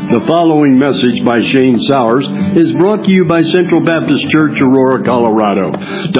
The following message by Shane Sowers is brought to you by Central Baptist Church, Aurora, Colorado.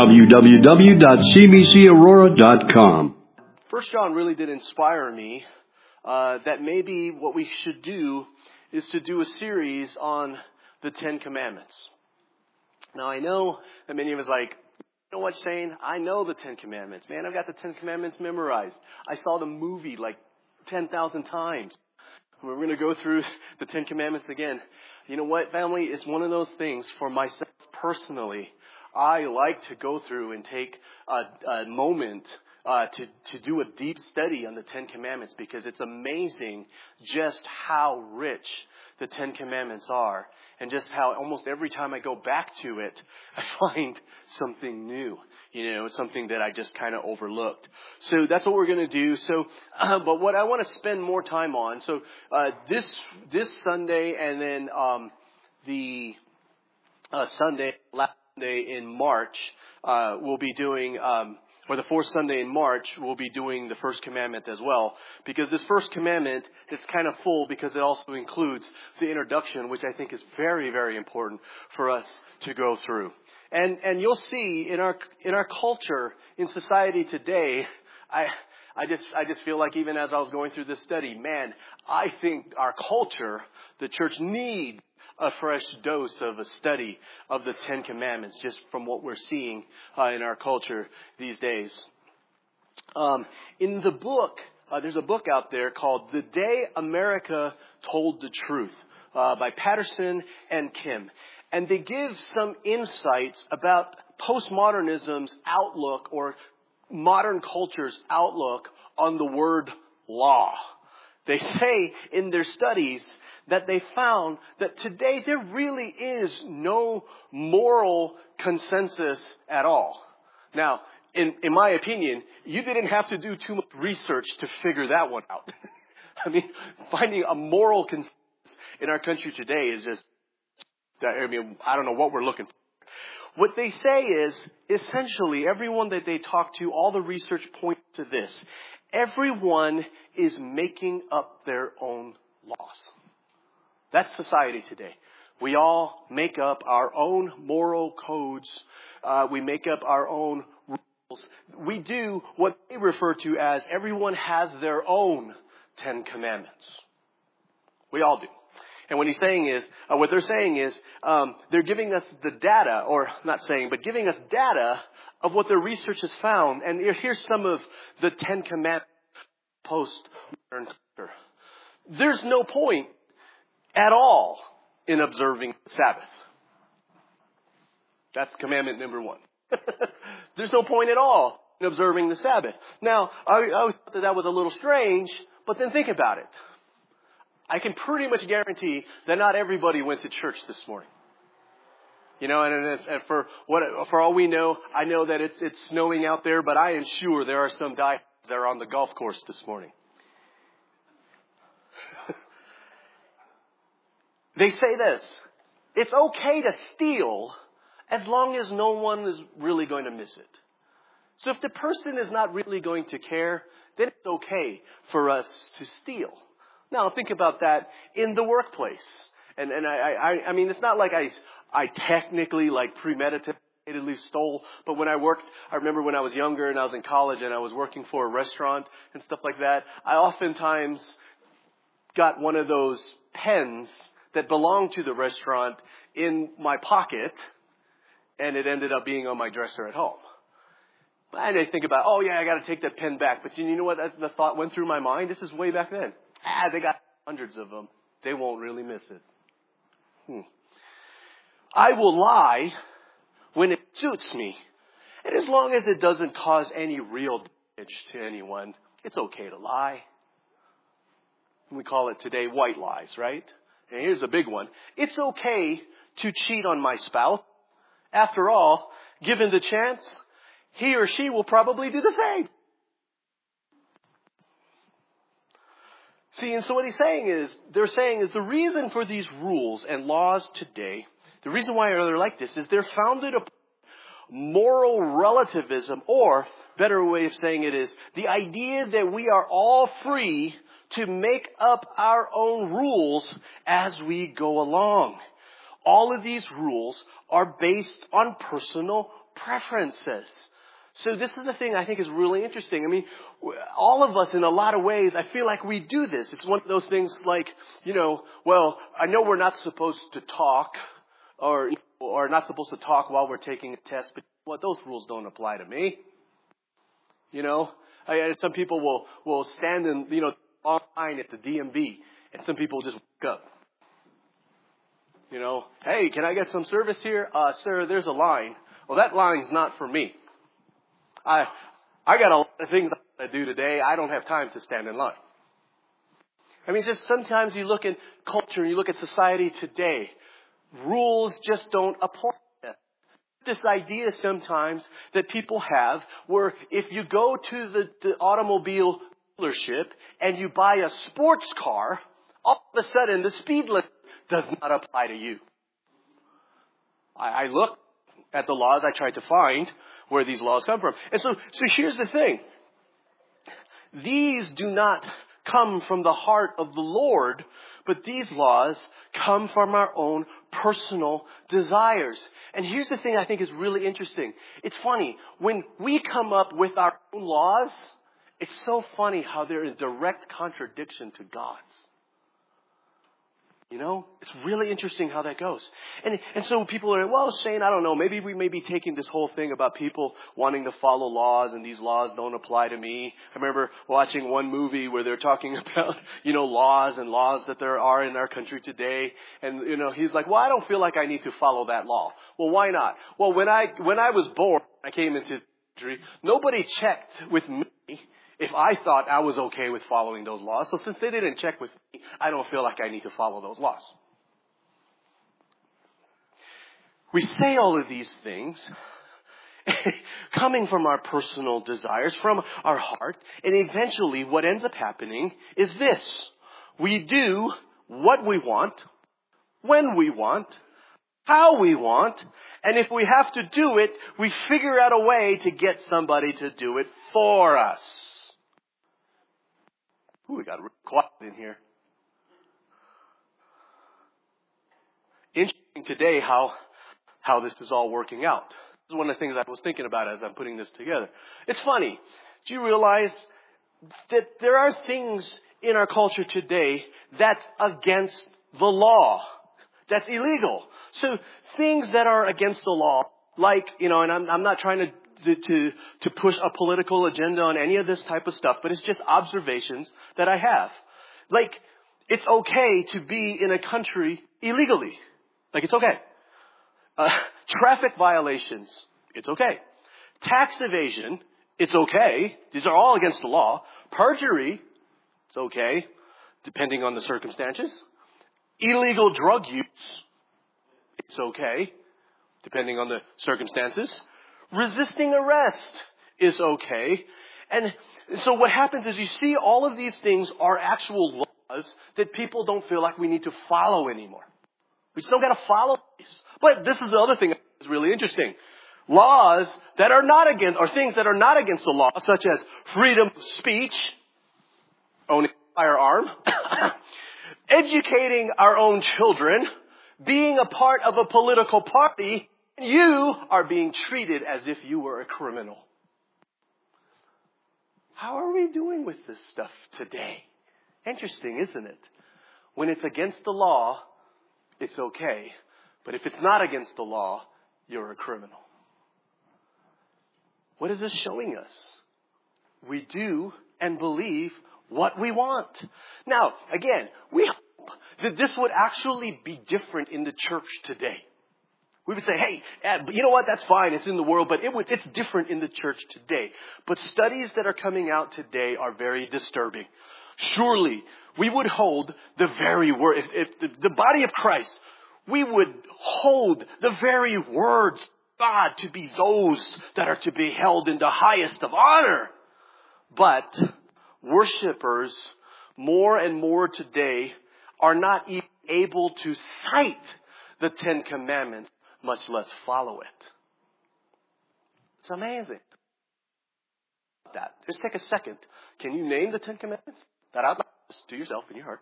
www.cbcaurora.com. First John really did inspire me that maybe what we should do is to do a series on the Ten Commandments. Now, I know that many of us like, you know what, Shane? I know the Ten Commandments. Man, I've got the Ten Commandments memorized. I saw the movie like 10,000 times. We're going to go through the Ten Commandments again. You know what, family? It's one of those things for myself personally. I like to go through and take a moment to do a deep study on the Ten Commandments, because it's amazing just how rich the Ten Commandments are, and just how almost every time I go back to it, I find something new. You know, it's something that I just kind of overlooked. So that's what we're going to do. So, but what I want to spend more time on, so this Sunday and then the Sunday, last Sunday in March, we'll be doing, or the fourth Sunday in March, we'll be doing the first commandment as well. Because this first commandment, it's kind of full because it also includes the introduction, which I think is very, very important for us to go through. And you'll see in our culture, in society today, I just feel like even as I was going through this study, man, I think our culture, the church, needs a fresh dose of a study of the Ten Commandments, just from what we're seeing in our culture these days. In the book, there's a book out there called The Day America Told the Truth by Patterson and Kim. And they give some insights about postmodernism's outlook, or modern culture's outlook on the word law. They say in their studies that they found that today there really is no moral consensus at all. Now, in my opinion, you didn't have to do too much research to figure that one out. I mean, finding a moral consensus in our country today is just, I don't know what we're looking for. What they say is, essentially, everyone that they talk to, all the research points to this. Everyone is making up their own laws. That's society today. We all make up our own moral codes. We make up our own rules. We do what they refer to as everyone has their own Ten Commandments. We all do. And what they're saying is, they're giving us the data, or not saying, but giving us data of what their research has found. And here's some of the Ten Commandments post-modern culture. There's no point at all in observing the Sabbath. That's commandment number 1. There's no point at all in observing the Sabbath. Now, I always thought that was a little strange, but then think about it. I can pretty much guarantee that not everybody went to church this morning. You know, and for all we know, I know that it's snowing out there, but I am sure there are some diehards that are on the golf course this morning. They say this: it's okay to steal as long as no one is really going to miss it. So if the person is not really going to care, then it's okay for us to steal. Now, think about that in the workplace. And I mean, it's not like I technically, like, premeditatedly stole. But when I remember when I was younger and I was in college and I was working for a restaurant and stuff like that, I oftentimes got one of those pens that belonged to the restaurant in my pocket, and it ended up being on my dresser at home. And I think about, oh yeah, I got to take that pen back. But you know what? The thought went through my mind. This is way back then. They got hundreds of them. They won't really miss it. I will lie when it suits me. And as long as it doesn't cause any real damage to anyone, it's okay to lie. We call it today white lies, right? And here's a big one. It's okay to cheat on my spouse. After all, given the chance, he or she will probably do the same. See, and so what they're saying is the reason for these rules and laws today, the reason why they're like this is they're founded upon moral relativism, or better way of saying it is the idea that we are all free to make up our own rules as we go along. All of these rules are based on personal preferences. So this is the thing I think is really interesting. I mean, all of us in a lot of ways, I feel like we do this. It's one of those things like, well, I know we're not supposed to talk or not supposed to talk while we're taking a test, but those rules don't apply to me. Some people will stand in, online at the DMV, and some people just wake up. Hey, can I get some service here? Sir, there's a line. Well, that line's not for me. I got a lot of things I got to do today. I don't have time to stand in line. I mean, just sometimes you look at culture, you look at society today, rules just don't apply. This idea sometimes that people have where if you go to the automobile dealership and you buy a sports car, all of a sudden the speed limit does not apply to you. I look at the laws, I try to find where these laws come from. And so here's the thing. These do not come from the heart of the Lord, but these laws come from our own personal desires. And here's the thing I think is really interesting. It's funny. When we come up with our own laws, it's so funny how they're in direct contradiction to God's. It's really interesting how that goes. And so people are, well, Shane, I don't know, maybe we may be taking this whole thing about people wanting to follow laws and these laws don't apply to me. I remember watching one movie where they're talking about, laws and laws that there are in our country today. And, he's like, well, I don't feel like I need to follow that law. Well, why not? Well, when I was born, I came into the country, nobody checked with me if I thought I was okay with following those laws. So since they didn't check with me, I don't feel like I need to follow those laws. We say all of these things coming from our personal desires, from our heart, and eventually what ends up happening is this. We do what we want, when we want, how we want, and if we have to do it, we figure out a way to get somebody to do it for us. Ooh, we got quiet in here. Interesting today how this is all working out. This is one of the things I was thinking about as I'm putting this together. It's funny. Do you realize that there are things in our culture today that's against the law, that's illegal? So things that are against the law, like, and I'm not trying to push a political agenda on any of this type of stuff, but it's just observations that I have. Like, it's okay to be in a country illegally. Like, it's okay. Traffic violations, it's okay. Tax evasion, it's okay. These are all against the law. Perjury, it's okay, depending on the circumstances. Illegal drug use, it's okay, depending on the circumstances. Resisting arrest is okay. And so what happens is you see all of these things are actual laws that people don't feel like we need to follow anymore. We still got to follow these. But this is the other thing that's really interesting. Laws that are not against, or things that are not against the law, such as freedom of speech, owning a firearm, educating our own children, being a part of a political party, you are being treated as if you were a criminal. How are we doing with this stuff today? Interesting, isn't it? When it's against the law, it's okay. But if it's not against the law, you're a criminal. What is this showing us? We do and believe what we want. Now, again, we hope that this would actually be different in the church today. We would say, hey, you know what, that's fine, it's in the world, but it's different in the church today. But studies that are coming out today are very disturbing. Surely, we would hold the very word, if the body of Christ, we would hold the very words of God to be those that are to be held in the highest of honor. But worshipers, more and more today, are not even able to cite the Ten Commandments, much less follow it. It's amazing. Just take a second. Can you name the Ten Commandments? That out loud. just to yourself in your heart.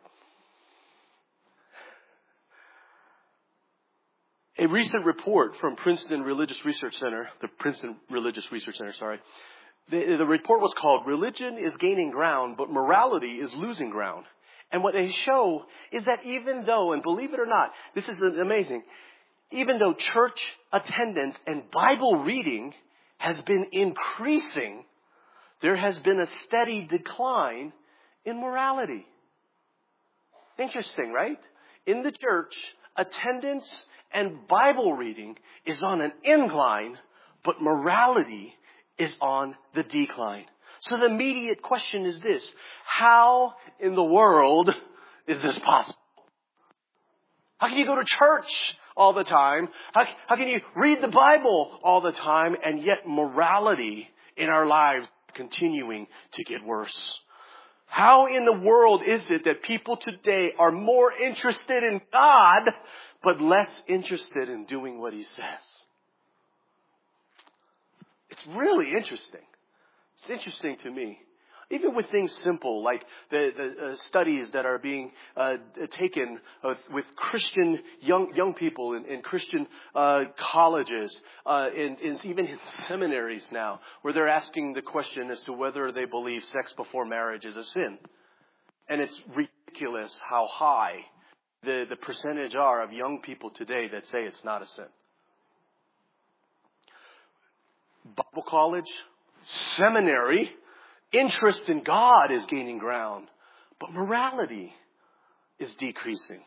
A recent report from the Princeton Religious Research Center, the report was called "Religion is Gaining Ground, but Morality is Losing Ground." And what they show is that even though, and believe it or not, this is amazing, even though church attendance and Bible reading has been increasing, there has been a steady decline in morality. Interesting, right? In the church, attendance and Bible reading is on an incline, but morality is on the decline. So the immediate question is this: how in the world is this possible? How can you go to church all the time? How can you read the Bible all the time, and yet morality in our lives continuing to get worse? How in the world is it that people today are more interested in God, but less interested in doing what He says? It's really interesting. It's interesting to me. Even with things simple like the studies that are being taken with Christian young people in Christian colleges, even in seminaries now, where they're asking the question as to whether they believe sex before marriage is a sin. And it's ridiculous how high the percentage are of young people today that say it's not a sin. Bible college, seminary, interest in God is gaining ground, but morality is decreasing.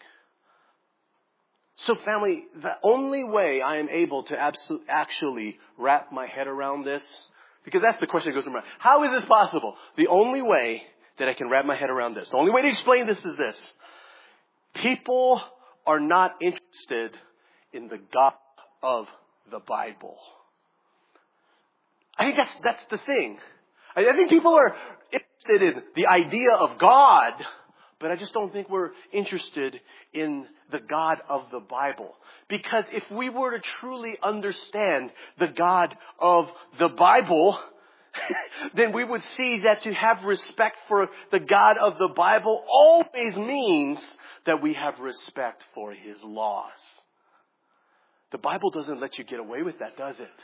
So family, the only way I am able to actually wrap my head around this, because that's the question that goes through my mind. How is this possible? The only way that I can wrap my head around this, the only way to explain this is this: people are not interested in the God of the Bible. I think that's the thing. I think people are interested in the idea of God, but I just don't think we're interested in the God of the Bible. Because if we were to truly understand the God of the Bible, then we would see that to have respect for the God of the Bible always means that we have respect for His laws. The Bible doesn't let you get away with that, does it?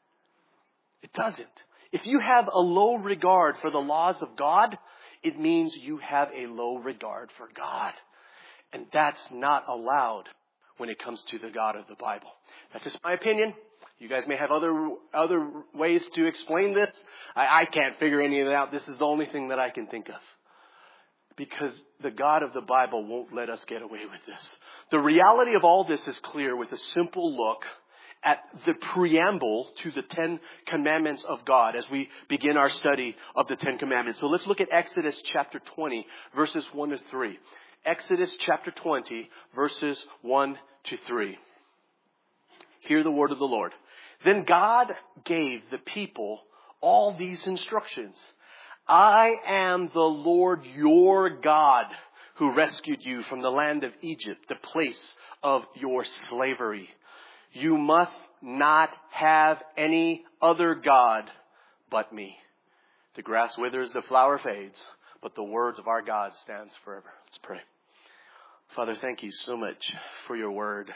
It doesn't. If you have a low regard for the laws of God, it means you have a low regard for God. And that's not allowed when it comes to the God of the Bible. That's just my opinion. You guys may have other ways to explain this. I can't figure any of it out. This is the only thing that I can think of. Because the God of the Bible won't let us get away with this. The reality of all this is clear with a simple look at the preamble to the 10 Commandments of God as we begin our study of the 10 Commandments. So let's look at Exodus chapter 20, verses 1 to 3. Exodus chapter 20, verses 1 to 3. Hear the word of the Lord. Then God gave the people all these instructions. I am the Lord your God who rescued you from the land of Egypt, the place of your slavery. You must not have any other God but me. The grass withers, the flower fades, but the words of our God stands forever. Let's pray. Father, thank you so much for your word.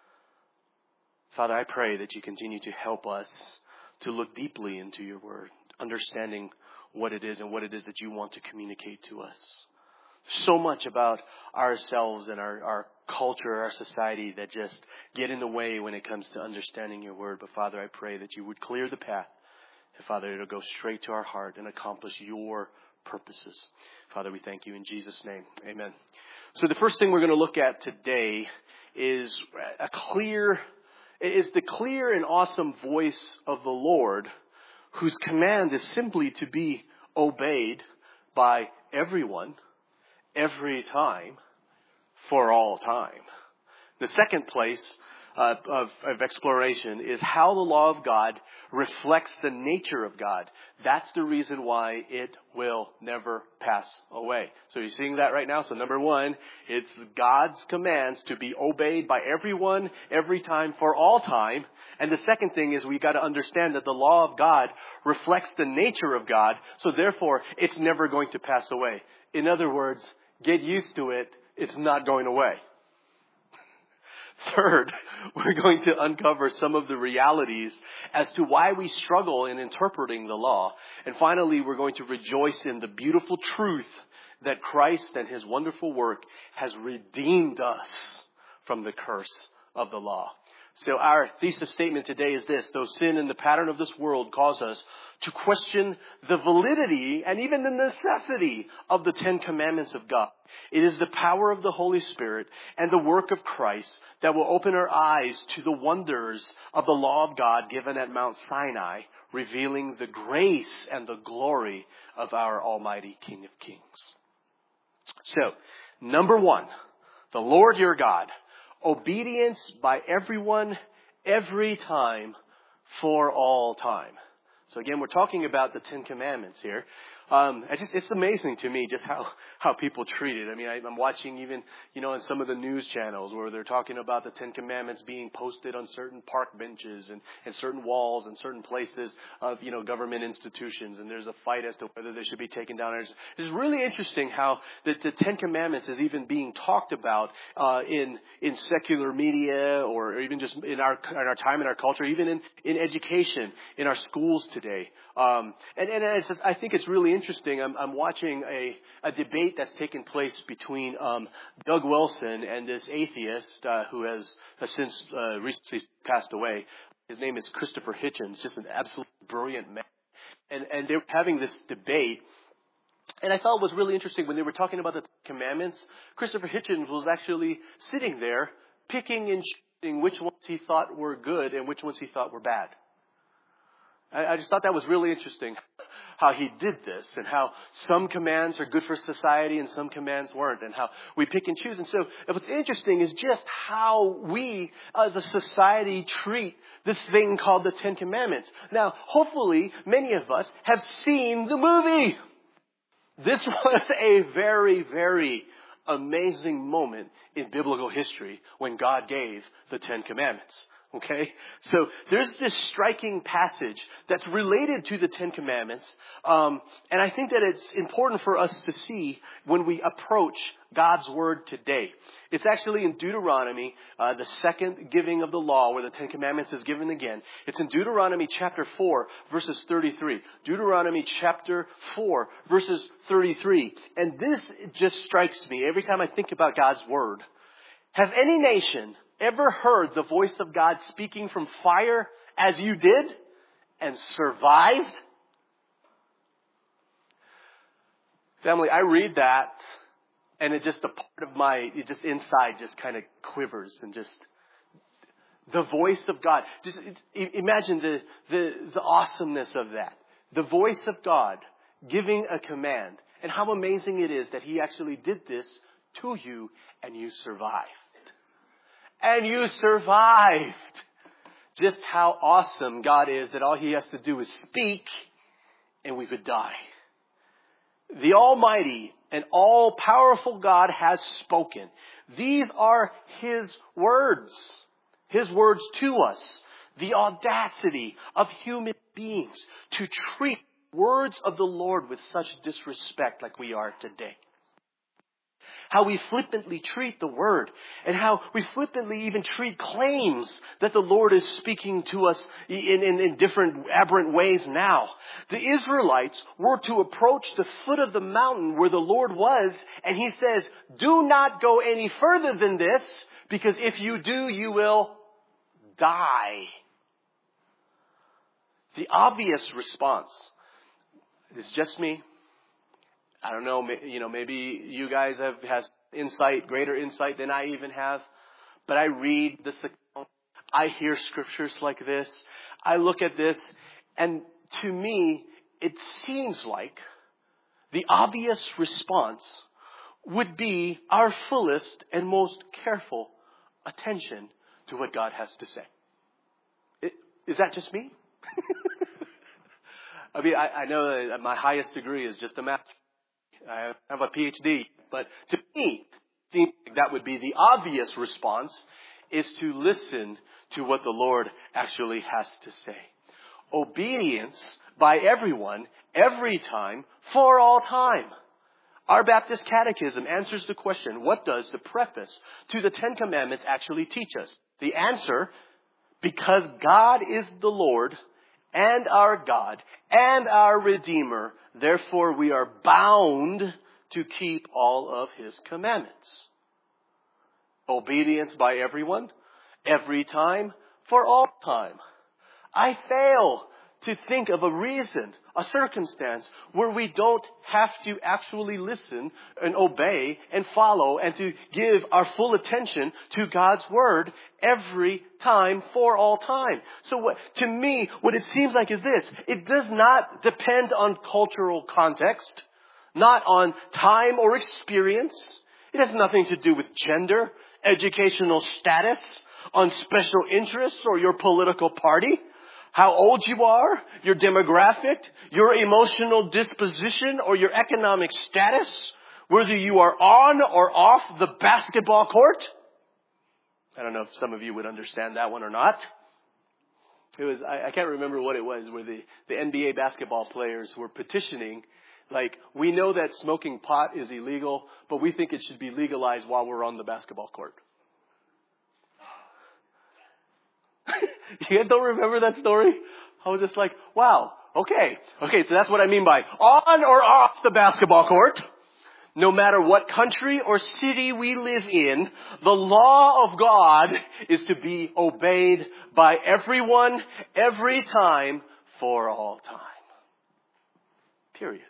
Father, I pray that you continue to help us to look deeply into your word, understanding what it is and what it is that you want to communicate to us. So much about ourselves and our culture, our society that just get in the way when it comes to understanding your word. But Father, I pray that you would clear the path. And Father, it'll go straight to our heart and accomplish your purposes. Father, we thank you in Jesus' name. Amen. So the first thing we're going to look at today is the clear and awesome voice of the Lord, whose command is simply to be obeyed by everyone, every time, for all time. The second place of exploration is how the law of God reflects the nature of God. That's the reason why it will never pass away. So you're seeing that right now. So number one, it's God's commands to be obeyed by everyone, every time, for all time. And the second thing is we got to understand that the law of God reflects the nature of God. So therefore, it's never going to pass away. In other words, get used to it. It's not going away. Third, we're going to uncover some of the realities as to why we struggle in interpreting the law. And finally, we're going to rejoice in the beautiful truth that Christ and His wonderful work has redeemed us from the curse of the law. So our thesis statement today is this: though sin and the pattern of this world cause us to question the validity and even the necessity of the Ten Commandments of God, it is the power of the Holy Spirit and the work of Christ that will open our eyes to the wonders of the law of God given at Mount Sinai, revealing the grace and the glory of our Almighty King of Kings. So, number one, the Lord your God, obedience by everyone, every time, for all time. So again, we're talking about the Ten Commandments here. It's amazing to me just how people treat it. I mean, I'm watching even, in some of the news channels where they're talking about the Ten Commandments being posted on certain park benches and certain walls and certain places of, government institutions. And there's a fight as to whether they should be taken down. It's really interesting how the Ten Commandments is even being talked about in secular media, or even just in our time, in our culture, even in education, in our schools today. I think it's really interesting. I'm watching a debate that's taken place between Doug Wilson and this atheist who has since recently passed away. His name is Christopher Hitchens, just an absolutely brilliant man. And they were having this debate. And I thought it was really interesting when they were talking about the Commandments. Christopher Hitchens was actually sitting there picking and choosing which ones he thought were good and which ones he thought were bad. I just thought that was really interesting how he did this, and how some commands are good for society and some commands weren't, and how we pick and choose. And so what's interesting is just how we as a society treat this thing called the Ten Commandments. Now, hopefully, many of us have seen the movie. This was a very, very amazing moment in biblical history when God gave the Ten Commandments. Okay, so there's this striking passage that's related to the Ten Commandments, and I think that it's important for us to see when we approach God's Word today. It's actually in Deuteronomy, the second giving of the law, where the Ten Commandments is given again. It's in Deuteronomy chapter 4, verses 33. Deuteronomy chapter 4, verses 33. And this just strikes me every time I think about God's Word. Have any nation ever heard the voice of God speaking from fire as you did and survived? Family, I read that and it just a part of inside just kind of quivers, and just the voice of God. Just imagine the awesomeness of that. The voice of God giving a command, and how amazing it is that He actually did this to you and you survived. And you survived. Just how awesome God is that all He has to do is speak and we could die. The Almighty and all-powerful God has spoken. These are His words to us. The audacity of human beings to treat words of the Lord with such disrespect like we are today. How we flippantly treat the Word, and how we flippantly even treat claims that the Lord is speaking to us in different aberrant ways now. The Israelites were to approach the foot of the mountain where the Lord was, and He says, do not go any further than this, because if you do, you will die. The obvious response is just me. I don't know, maybe you guys have greater insight than I even have. But I read this account. I hear scriptures like this. I look at this, and to me, it seems like the obvious response would be our fullest and most careful attention to what God has to say. Is that just me? I mean, I know that my highest degree is just a math. I have a PhD, but to me, it seems like that would be the obvious response, is to listen to what the Lord actually has to say. Obedience by everyone, every time, for all time. Our Baptist Catechism answers the question, what does the preface to the Ten Commandments actually teach us? The answer, because God is the Lord and our God and our Redeemer, therefore we are bound to keep all of His commandments. Obedience by everyone, every time, for all time. I fail to think of a reason, a circumstance where we don't have to actually listen and obey and follow and to give our full attention to God's Word every time for all time. So to me, what it seems like is this. It does not depend on cultural context, not on time or experience. It has nothing to do with gender, educational status, on special interests or your political party. How old you are, your demographic, your emotional disposition, or your economic status, whether you are on or off the basketball court. I don't know if some of you would understand that one or not. It was, I can't remember what it was, where the NBA basketball players were petitioning, like, we know that smoking pot is illegal, but we think it should be legalized while we're on the basketball court. You guys don't remember that story? I was just like, wow, okay, so that's what I mean by on or off the basketball court. No matter what country or city we live in, the law of God is to be obeyed by everyone, every time, for all time. Period.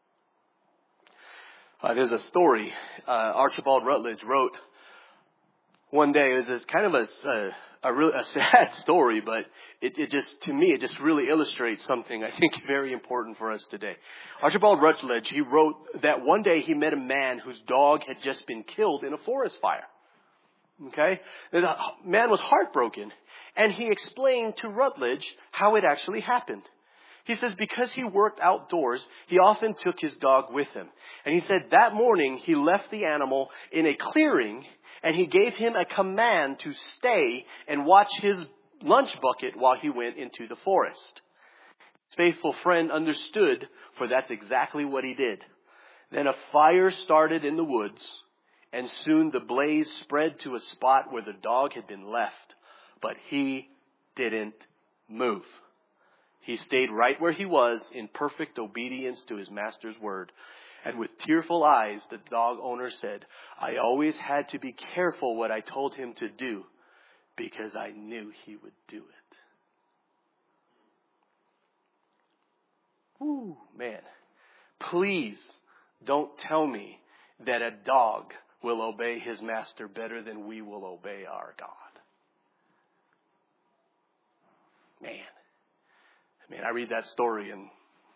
There's a story Archibald Rutledge wrote one day. It was kind of a sad story, but it just really illustrates something I think very important for us today. Archibald Rutledge, he wrote that one day he met a man whose dog had just been killed in a forest fire. Okay? The man was heartbroken, and he explained to Rutledge how it actually happened. He says because he worked outdoors, he often took his dog with him. And he said that morning he left the animal in a clearing, and he gave him a command to stay and watch his lunch bucket while he went into the forest. His faithful friend understood, for that's exactly what he did. Then a fire started in the woods, and soon the blaze spread to a spot where the dog had been left. But he didn't move. He stayed right where he was in perfect obedience to his master's word. And with tearful eyes, the dog owner said, I always had to be careful what I told him to do because I knew he would do it. Whew, man. Please don't tell me that a dog will obey his master better than we will obey our God. Man, I read that story and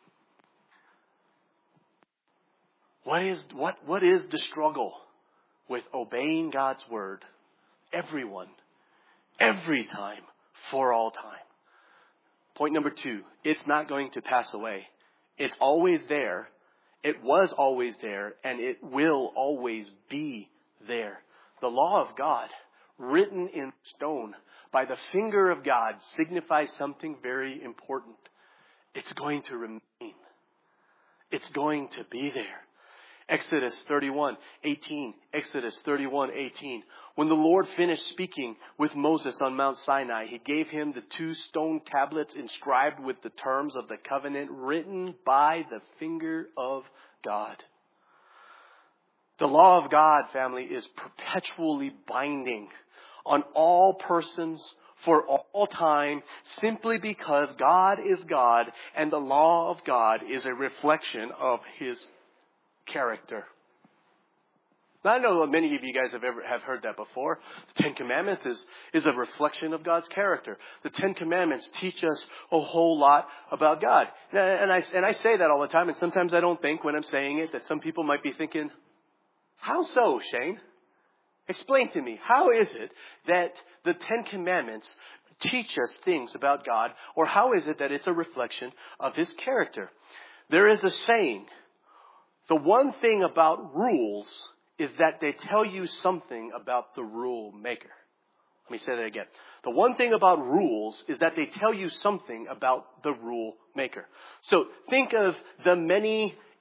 what is the struggle with obeying God's word? Everyone, every time, for all time. Point number 2, it's not going to pass away. It's always there. It was always there, and it will always be there. The law of God, written in stone by the finger of God, signifies something very important. It's going to remain. It's going to be there. Exodus 31:18. Exodus 31:18. When the Lord finished speaking with Moses on Mount Sinai, he gave him the 2 stone tablets inscribed with the terms of the covenant written by the finger of God. The law of God, family, is perpetually binding on all persons for all time, simply because God is God and the law of God is a reflection of His character. Now, I know that many of you guys have heard that before. The 10 Commandments is a reflection of God's character. The 10 Commandments teach us a whole lot about God. And I say that all the time, and sometimes I don't think when I'm saying it that some people might be thinking, how so, Shane? Explain to me, how is it that the 10 Commandments teach us things about God, or how is it that it's a reflection of His character? There is a saying, the one thing about rules is that they tell you something about the rule maker. Let me say that again. The one thing about rules is that they tell you something about the rule maker. So think of the many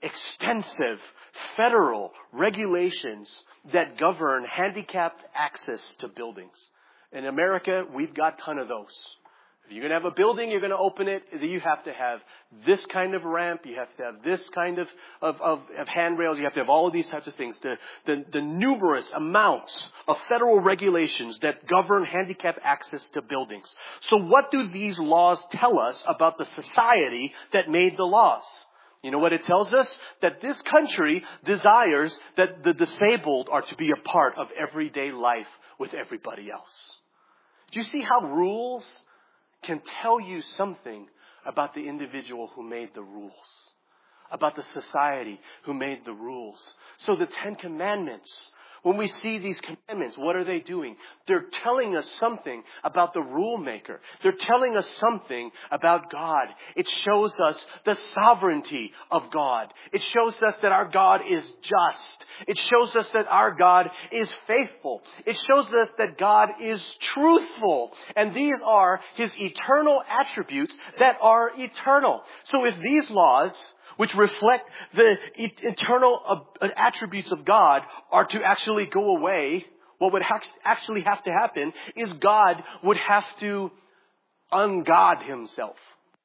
extensive federal regulations that govern handicapped access to buildings. In America, we've got a ton of those. If you're going to have a building, you're going to open it, you have to have this kind of ramp, you have to have this kind of handrails, you have to have all of these types of things. The numerous amounts of federal regulations that govern handicap access to buildings. So what do these laws tell us about the society that made the laws? You know what it tells us? That this country desires that the disabled are to be a part of everyday life with everybody else. Do you see how rules can tell you something about the individual who made the rules, about the society who made the rules? So the Ten Commandments, when we see these commandments, what are they doing? They're telling us something about the rule maker. They're telling us something about God. It shows us the sovereignty of God. It shows us that our God is just. It shows us that our God is faithful. It shows us that God is truthful. And these are His eternal attributes that are eternal. So if these laws, which reflect the eternal attributes of God, are to actually go away, what would actually have to happen is God would have to ungod Himself.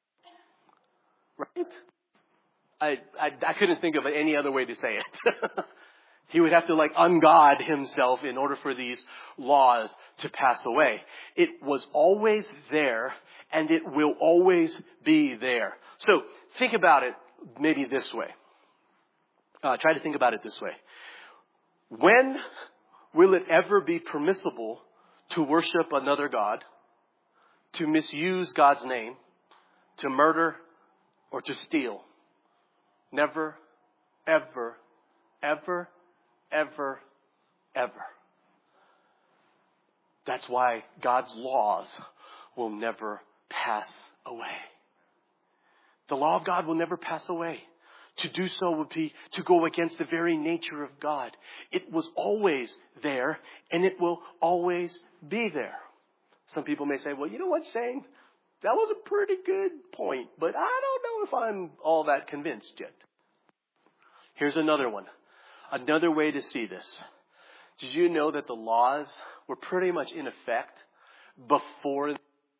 Right? I couldn't think of any other way to say it. He would have to ungod Himself in order for these laws to pass away. It was always there, and it will always be there. So think about it maybe this way. Try to think about it this way. When will it ever be permissible to worship another God, to misuse God's name, to murder, or to steal? Never, ever, ever, ever, ever. That's why God's laws will never pass away. The law of God will never pass away. To do so would be to go against the very nature of God. It was always there, and it will always be there. Some people may say, well, you know what, Shane? That was a pretty good point, but I don't know if I'm all that convinced yet. Here's another one. Another way to see this. Did you know that the laws were pretty much in effect before?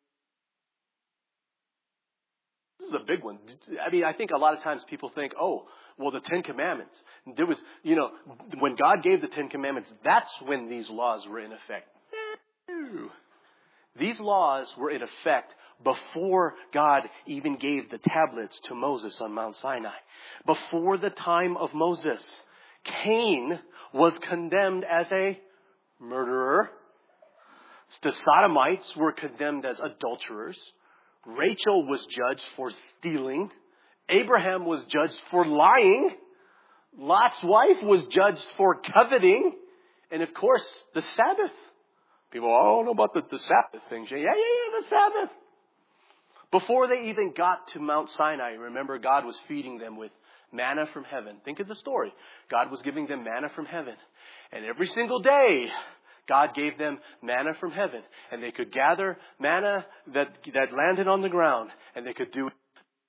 This is a big one. I mean, I think a lot of times people think, oh, well, the Ten Commandments. There was, when God gave the Ten Commandments, that's when these laws were in effect. No. These laws were in effect before God even gave the tablets to Moses on Mount Sinai. Before the time of Moses, Cain was condemned as a murderer. The Sodomites were condemned as adulterers. Rachel was judged for stealing. Abraham was judged for lying. Lot's wife was judged for coveting. And of course, the Sabbath. People, I don't know about the Sabbath thing. Yeah, the Sabbath. Before they even got to Mount Sinai, remember God was feeding them with manna from heaven. Think of the story. God was giving them manna from heaven. And every single day, God gave them manna from heaven. And they could gather manna that landed on the ground. And they could do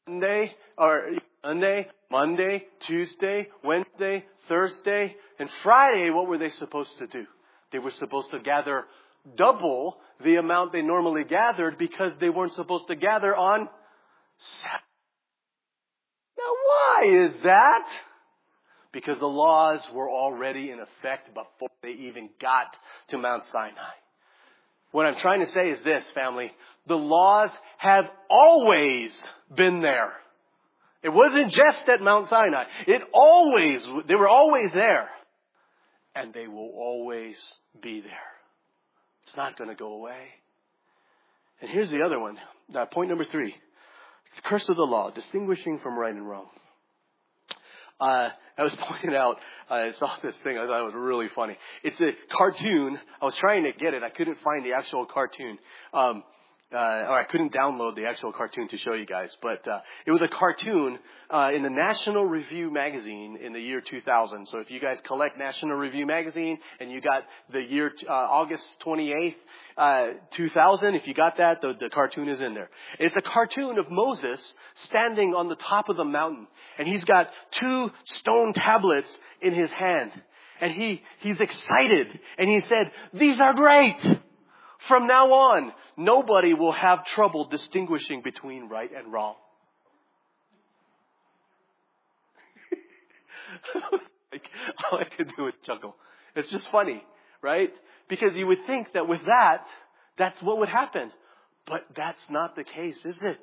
Monday, Tuesday, Wednesday, Thursday, and Friday. What were they supposed to do? They were supposed to gather double the amount they normally gathered because they weren't supposed to gather on Sabbath. Now, why is that? Because the laws were already in effect before they even got to Mount Sinai. What I'm trying to say is this, family. The laws have always been there. It wasn't just at Mount Sinai. They were always there. And they will always be there. It's not going to go away. And here's the other one. Point number 3. It's curse of the law, distinguishing from right and wrong. I was pointing out, I saw this thing, I thought it was really funny. It's a cartoon. I was trying to get it. I couldn't find the actual cartoon. or I couldn't download the actual cartoon to show you guys, but it was a cartoon in the National Review magazine in the year 2000. So if you guys collect National Review magazine and you got the year August 28th, 2000, if you got that, the cartoon is in there. It's a cartoon of Moses standing on the top of the mountain, and he's got 2 stone tablets in his hand, and he's excited, and he said, "These are great! From now on, nobody will have trouble distinguishing between right and wrong." All I could do was chuckle. It's just funny, right? Because you would think that with that, that's what would happen. But that's not the case, is it?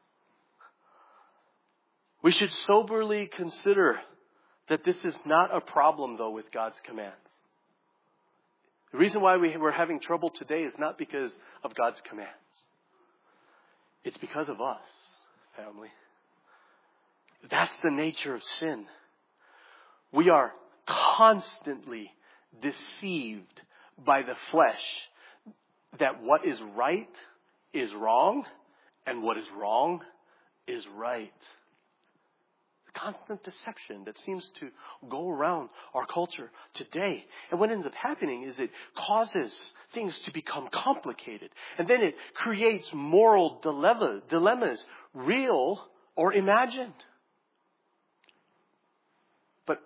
We should soberly consider that this is not a problem, though, with God's commands. The reason why we're having trouble today is not because of God's commands. It's because of us, family. That's the nature of sin. We are constantly deceived by the flesh that what is right is wrong and what is wrong is right. Constant deception that seems to go around our culture today. And what ends up happening is it causes things to become complicated. And then it creates moral dilemmas, real or imagined. But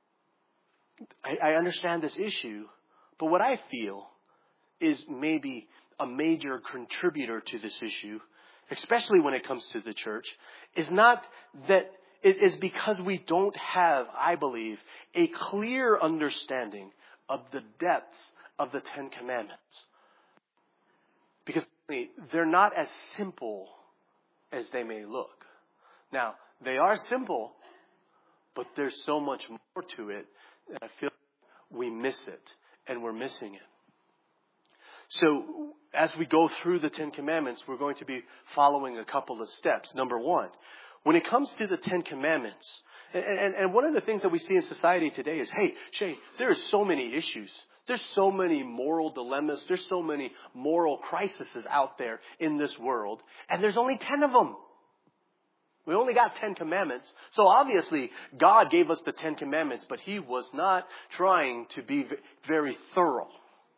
I understand this issue, but what I feel is maybe a major contributor to this issue, especially when it comes to the church, is not that it is because we don't have, I believe, a clear understanding of the depths of the 10 Commandments. Because they're not as simple as they may look. Now, they are simple, but there's so much more to it, and I feel we miss it, and we're missing it. So, as we go through the 10 Commandments, we're going to be following a couple of steps. Number 1, when it comes to the 10 Commandments, and one of the things that we see in society today is, hey, Shay, there are so many issues. There's so many moral dilemmas. There's so many moral crises out there in this world. And there's only 10 of them. We only got 10 commandments. So obviously, God gave us the 10 commandments, but He was not trying to be very thorough.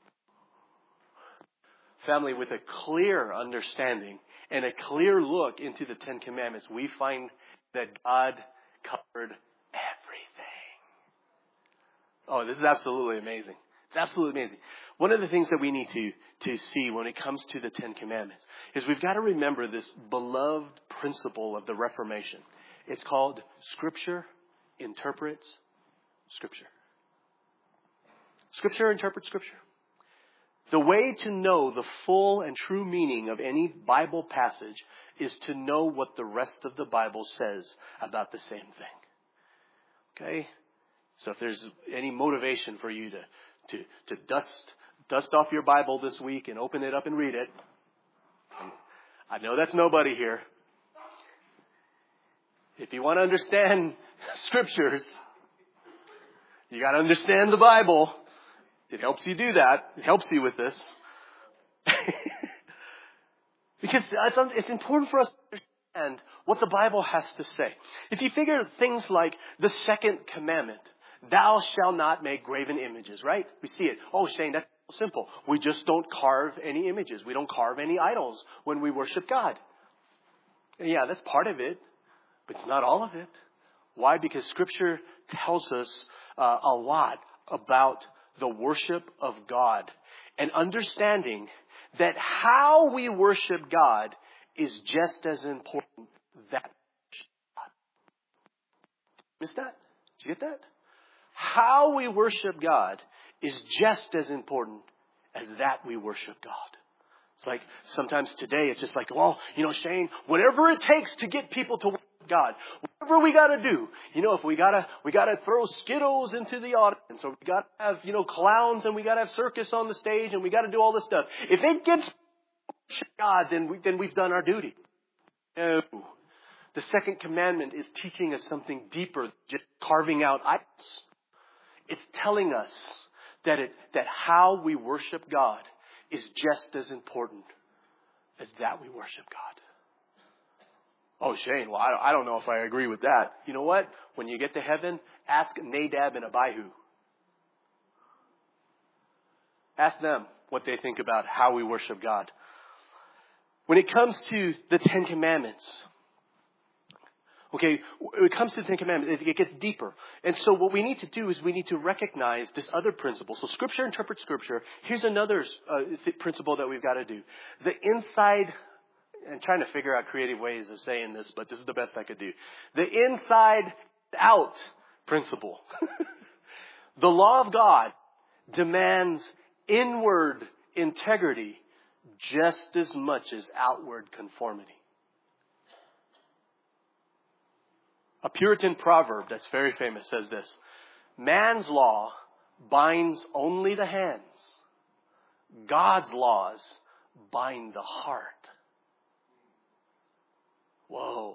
Family, with a clear understanding and a clear look into the 10 Commandments, we find that God covered everything. Oh, this is absolutely amazing. It's absolutely amazing. One of the things that we need to see when it comes to the 10 Commandments is we've got to remember this beloved principle of the Reformation. It's called Scripture interprets Scripture. Scripture interprets Scripture. The way to know the full and true meaning of any Bible passage is to know what the rest of the Bible says about the same thing. Okay? So if there's any motivation for you to dust off your Bible this week and open it up and read it, I know that's nobody here. If you want to understand Scriptures, you got to understand the Bible. It helps you do that. It helps you with this. Because it's important for us to understand what the Bible has to say. If you figure things like the second commandment, thou shalt not make graven images, right? We see it. Oh, Shane, that's simple. We just don't carve any images. We don't carve any idols when we worship God. And yeah, that's part of it, but it's not all of it. Why? Because Scripture tells us a lot about the worship of God, and understanding that how we worship God is just as important that God. Missed that? Did you get that? How we worship God is just as important as that we worship God. It's like sometimes today it's just like, well, Shane, whatever it takes to get people to worship God, whatever we got to do, if we got to throw Skittles into the audience, or we got to have, clowns, and we got to have circus on the stage, and we got to do all this stuff. If it gets God, then we've done our duty. No. The second commandment is teaching us something deeper than just carving out idols. It's telling us that how we worship God is just as important is that we worship God. Oh, Shane, well, I don't know if I agree with that. You know what? When you get to heaven, ask Nadab and Abihu. Ask them what they think about how we worship God. When it comes to the Ten Commandments, okay, when it comes to the Ten Commandments, it gets deeper. And so what we need to do is we need to recognize this other principle. So Scripture interprets Scripture. Here's another principle that we've got to do. The inside, I'm trying to figure out creative ways of saying this, but this is the best I could do. The inside out principle. The law of God demands inward integrity just as much as outward conformity. A Puritan proverb that's very famous says this: man's law binds only the hands. God's laws bind the heart. Whoa.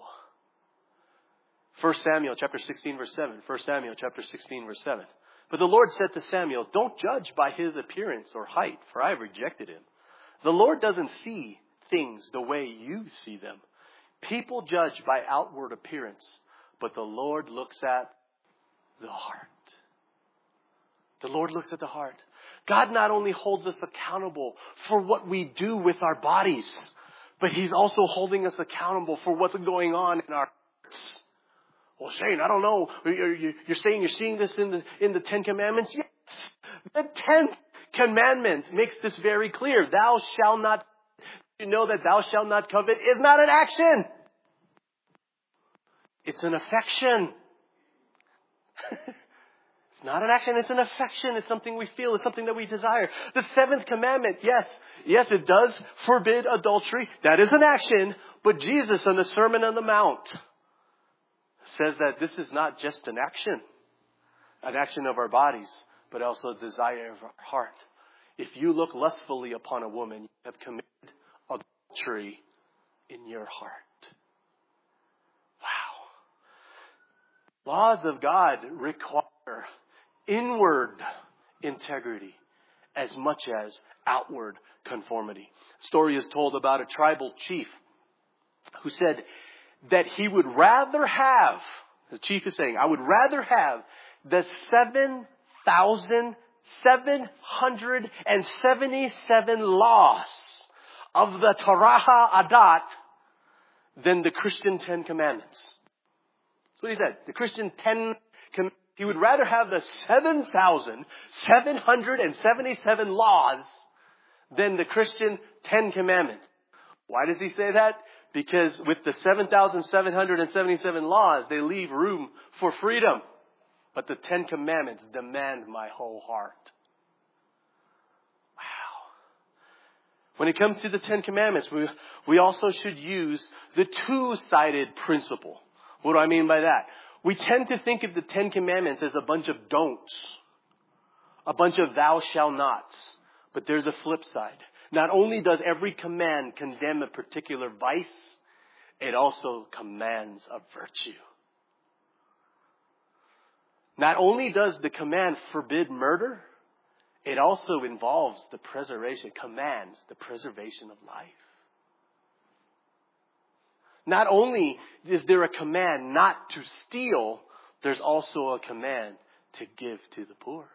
1 Samuel chapter 16 verse 7. 1 Samuel chapter 16 verse 7. But the Lord said to Samuel, don't judge by his appearance or height, for I have rejected him. The Lord doesn't see things the way you see them. People judge by outward appearance, but the Lord looks at the heart. The Lord looks at the heart. God not only holds us accountable for what we do with our bodies, but He's also holding us accountable for what's going on in our hearts. Well, Shane, I don't know. You're saying you're seeing this in the Ten Commandments? Yes. The 10th commandment makes this very clear. Thou shalt not, you know that thou shalt not covet is not an action. It's an affection. It's not an action, it's an affection. It's something we feel. It's something that we desire. The 7th commandment, yes, it does forbid adultery. That is an action. But Jesus on the Sermon on the Mount says that this is not just an action of our bodies, but also a desire of our heart. If you look lustfully upon a woman, you have committed adultery in your heart. Wow. Laws of God require inward integrity as much as outward conformity. A story is told about a tribal chief who said that he would rather have, the chief is saying, I would rather have the 7,777 laws of the Torah Adat than the Christian 10 Commandments. That's what he said. The Christian 10 Commandments. He would rather have the 7,777 laws than the Christian 10 Commandments. Why does he say that? Because with the 7,777 laws, they leave room for freedom. But the 10 Commandments demand my whole heart. Wow. When it comes to the 10 Commandments, we also should use the two-sided principle. What do I mean by that? We tend to think of the 10 Commandments as a bunch of don'ts, a bunch of thou shalt nots. But there's a flip side. Not only does every command condemn a particular vice, it also commands a virtue. Not only does the command forbid murder, it also commands the preservation of life. Not only is there a command not to steal, there's also a command to give to the poor.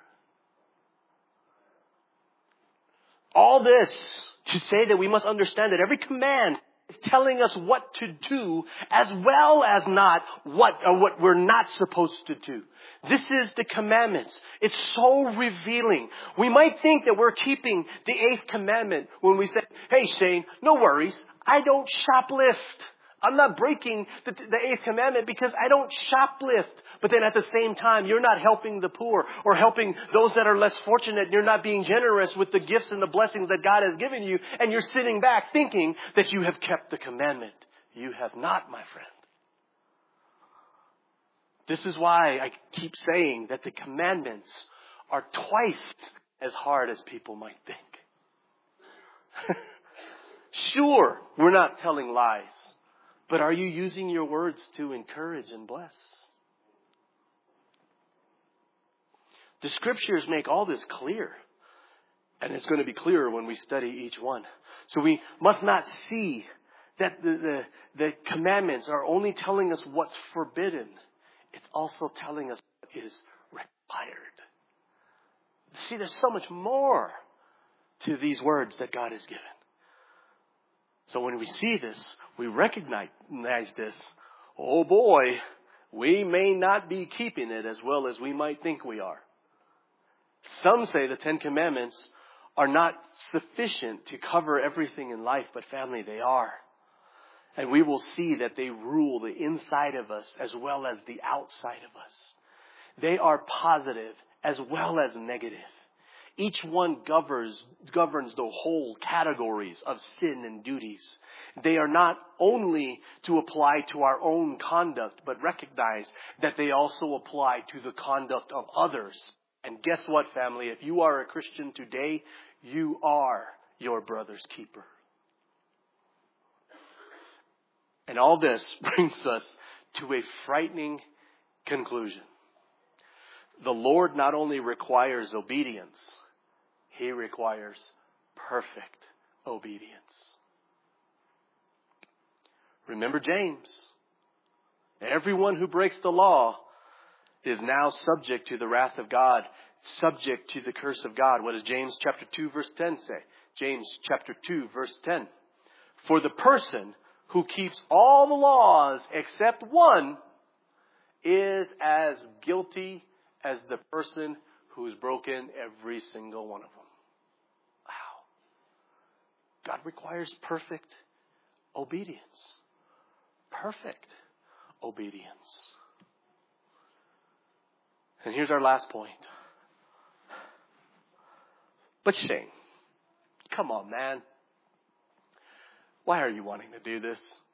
All this to say that we must understand that every command is telling us what to do as well as not what we're not supposed to do. This is the commandments. It's so revealing. We might think that we're keeping the 8th commandment when we say, hey Shane, no worries, I don't shoplift. I'm not breaking the 8th commandment because I don't shoplift. But then at the same time, you're not helping the poor or helping those that are less fortunate. You're not being generous with the gifts and the blessings that God has given you. And you're sitting back thinking that you have kept the commandment. You have not, my friend. This is why I keep saying that the commandments are twice as hard as people might think. Sure, we're not telling lies. But are you using your words to encourage and bless? The Scriptures make all this clear. And it's going to be clearer when we study each one. So we must not see that the commandments are only telling us what's forbidden. It's also telling us what is required. See, there's so much more to these words that God has given. So when we see this, we recognize this. Oh boy, we may not be keeping it as well as we might think we are. Some say the Ten Commandments are not sufficient to cover everything in life, but family, they are. And we will see that they rule the inside of us as well as the outside of us. They are positive as well as negative. Each one governs the whole categories of sin and duties. They are not only to apply to our own conduct, but recognize that they also apply to the conduct of others. And guess what, family? If you are a Christian today, you are your brother's keeper. And all this brings us to a frightening conclusion. The Lord not only requires obedience, He requires perfect obedience. Remember James. Everyone who breaks the law is now subject to the wrath of God, subject to the curse of God. What does James chapter 2 verse 10 say? James chapter 2 verse 10. For the person who keeps all the laws except one is as guilty as the person who's broken every single one of them. Wow. God requires perfect obedience. Perfect obedience. And here's our last point. But Shane, come on, man. Why are you wanting to do this?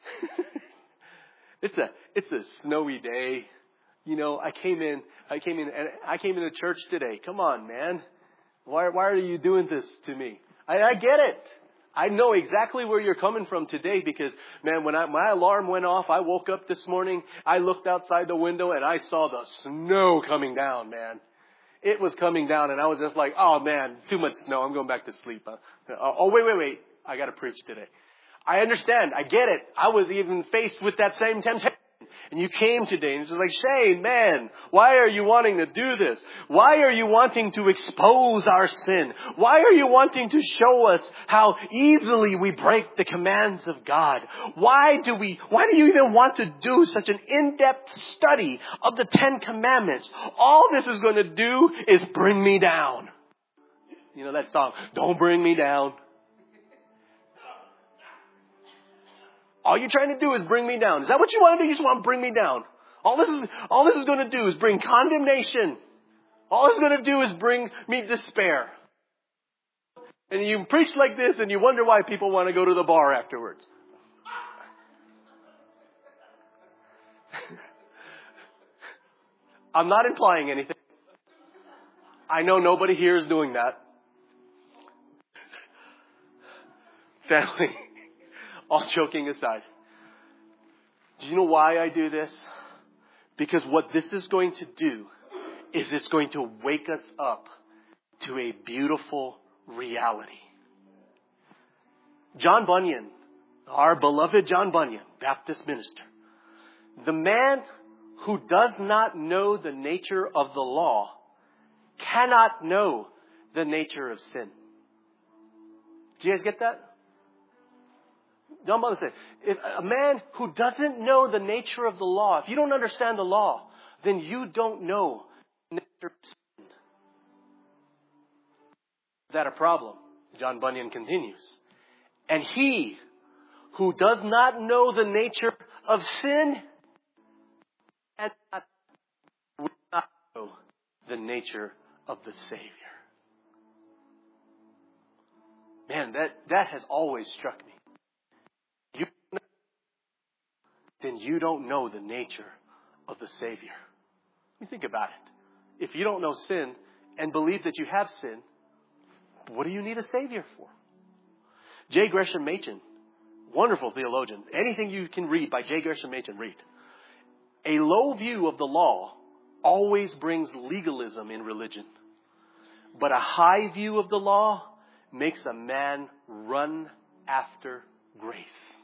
It's a snowy day. You know, I came into church today. Come on, man. Why are you doing this to me? I get it. I know exactly where you're coming from today because, man, when my alarm went off, I woke up this morning, I looked outside the window and I saw the snow coming down, man. It was coming down and I was just like, oh man, too much snow. I'm going back to sleep. Oh, wait. I got to preach today. I understand. I get it. I was even faced with that same temptation. And you came today and it's just like, Shane, man, why are you wanting to do this? Why are you wanting to expose our sin? Why are you wanting to show us how easily we break the commands of God? Why do you even want to do such an in-depth study of the Ten Commandments? All this is going to do is bring me down. You know that song, Don't Bring Me Down. All you're trying to do is bring me down. Is that what you want to do? You just want to bring me down. All this is going to do is bring condemnation. All it's going to do is bring me despair. And you preach like this and you wonder why people want to go to the bar afterwards. I'm not implying anything. I know nobody here is doing that. Family. All joking aside. Do you know why I do this? Because what this is going to do is it's going to wake us up to a beautiful reality. John Bunyan, our beloved John Bunyan, Baptist minister, the man who does not know the nature of the law cannot know the nature of sin. Do you guys get that? John Bunyan said, if a man who doesn't know the nature of the law, if you don't understand the law, then you don't know the nature of sin. Is that a problem? John Bunyan continues. And he who does not know the nature of sin will not know the nature of the Savior. Man, that has always struck me. Then you don't know the nature of the Savior. Let me think about it. If you don't know sin and believe that you have sin, what do you need a Savior for? J. Gresham Machen, wonderful theologian. Anything you can read by J. Gresham Machen, read. A low view of the law always brings legalism in religion. But a high view of the law makes a man run after grace.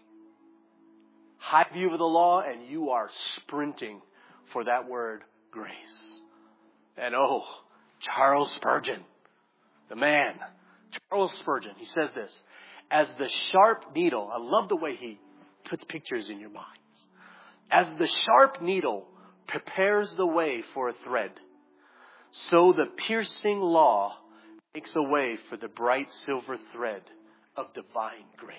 High view of the law, and you are sprinting for that word, grace. And Charles Spurgeon, the man, Charles Spurgeon, he says this, as the sharp needle, I love the way he puts pictures in your minds. As the sharp needle prepares the way for a thread, so the piercing law makes a way for the bright silver thread of divine grace.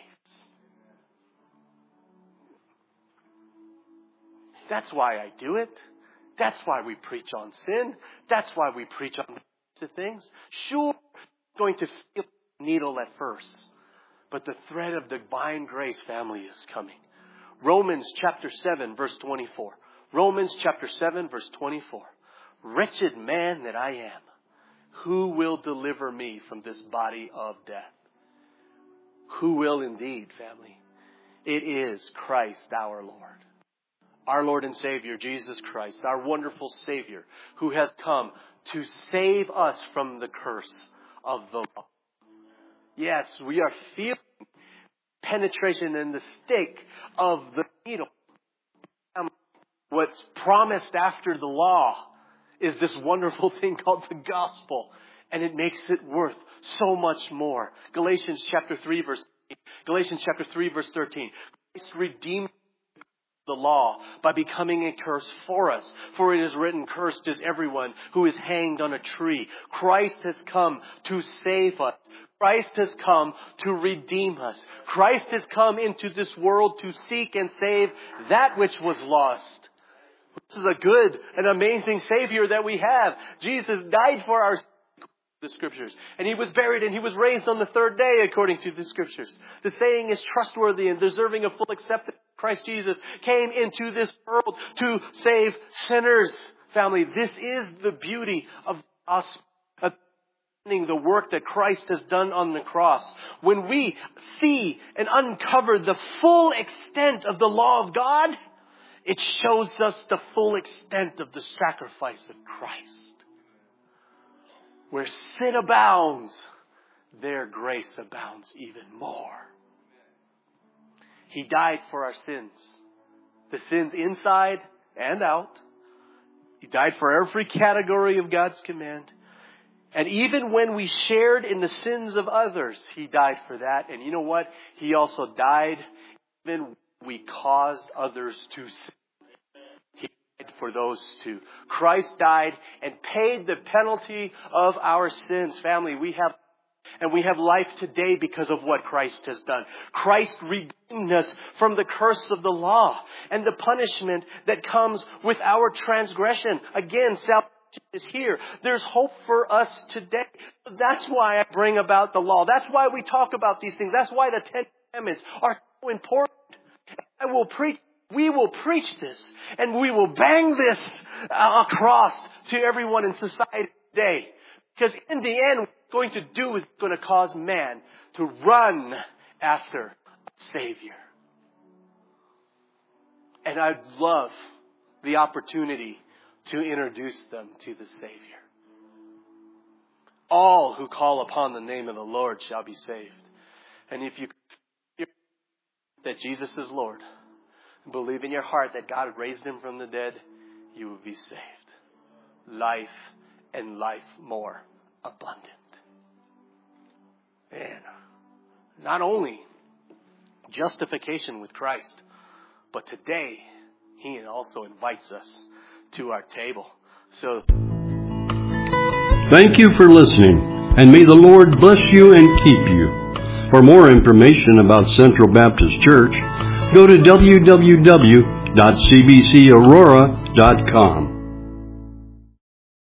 That's why I do it. That's why we preach on sin. That's why we preach on things. Sure, going to feel the needle at first, but the thread of divine grace, family, is coming. Romans chapter 7, verse 24. Romans chapter 7, verse 24. Wretched man that I am, who will deliver me from this body of death? Who will indeed, family? It is Christ our Lord. Our Lord and Savior, Jesus Christ, our wonderful Savior, who has come to save us from the curse of the law. Yes, we are feeling penetration in the stake of the needle. What's promised after the law is this wonderful thing called the gospel. And it makes it worth so much more. Galatians chapter 3, verse 13. Christ redeemed the law by becoming a curse for us. For it is written, cursed is everyone who is hanged on a tree. Christ has come to save us. Christ has come to redeem us. Christ has come into this world to seek and save that which was lost. This is a good and amazing Savior that we have. Jesus died for our the Scriptures. And He was buried and He was raised on the third day according to the Scriptures. The saying is trustworthy and deserving of full acceptance. Christ Jesus came into this world to save sinners. Family, this is the beauty of us. The work that Christ has done on the cross. When we see and uncover the full extent of the law of God, it shows us the full extent of the sacrifice of Christ. Where sin abounds, there grace abounds even more. He died for our sins. The sins inside and out. He died for every category of God's command. And even when we shared in the sins of others, He died for that. And you know what? He also died even when we caused others to sin. He died for those too. Christ died and paid the penalty of our sins. Family, we have life today because of what Christ has done. Christ redeemed us from the curse of the law and the punishment that comes with our transgression. Again, salvation is here. There's hope for us today. That's why I bring about the law. That's why we talk about these things. That's why the 10 Commandments are so important. We will preach this and we will bang this across to everyone in society today. Because in the end, what it's going to do is going to cause man to run after a Savior. And I'd love the opportunity to introduce them to the Savior. All who call upon the name of the Lord shall be saved. And if you hear that Jesus is Lord, and believe in your heart that God raised Him from the dead, you will be saved. Life and life more abundant. And not only justification with Christ, but today He also invites us to our table. So, thank you for listening, and may the Lord bless you and keep you. For more information about Central Baptist Church, go to www.cbcaurora.com.